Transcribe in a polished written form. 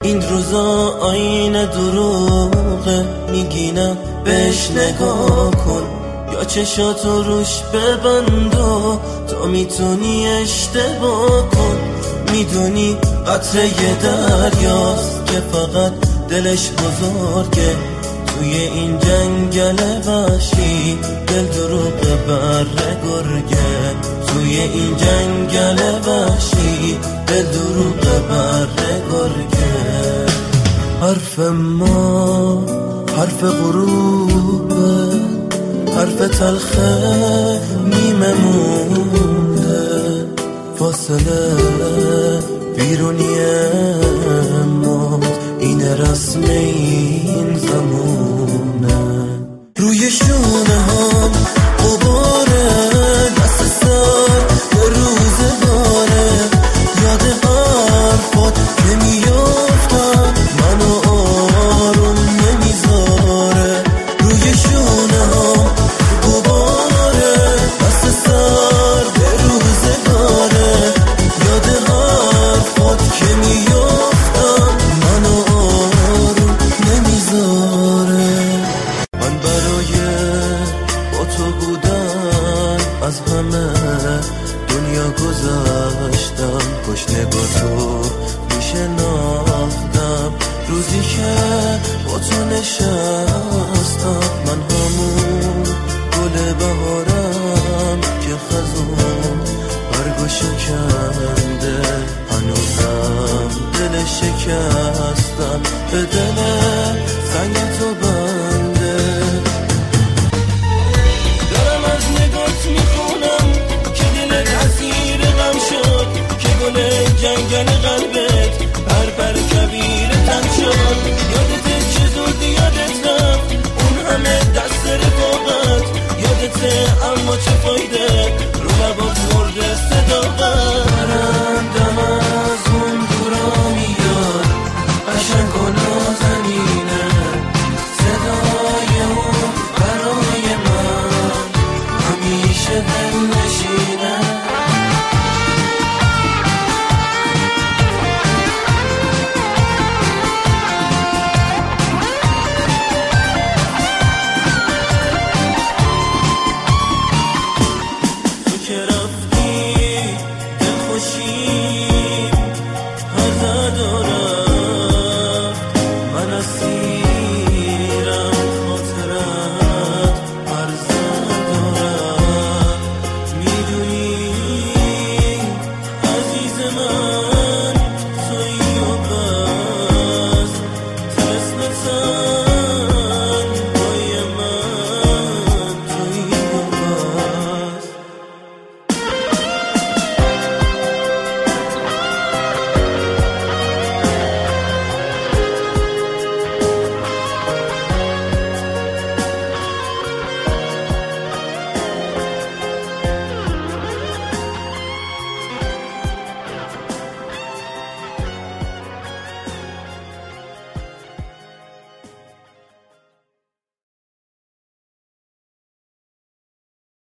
این روزا آینه دروغه، میگینم بهش نگاه کن، یا چشاتو روش ببند و تو میتونی اشتباه کن. میدونی قطره ی دریاست که فقط دلش بزرگه، توی این جنگل وحشی دل دروغ بره گرگه. توی این جنگل وحشی دل دروغ بره گرگه. حرف ما حرف غروبه، حرف تلخه نیمه مونده، فاصله بیرونیه ما، این رسم این زمونه. روی شونه هم غباره، دست سر یه روزگاره، یاد حرفات که میافتم منو آروم نمیذاره. روی شونه هم غباره، دست سر یه روزگاره، یاد حرفات که میافتم منو آروم نمیذاره. من برای با تو بودن از همه دنیا گذشتم، کاش نگاه تو میشناختم روزی که با تو نشستم. من همون گل بهارم که خزون برگو شکنده، هنوزم دل شکستم به دل سنگ تو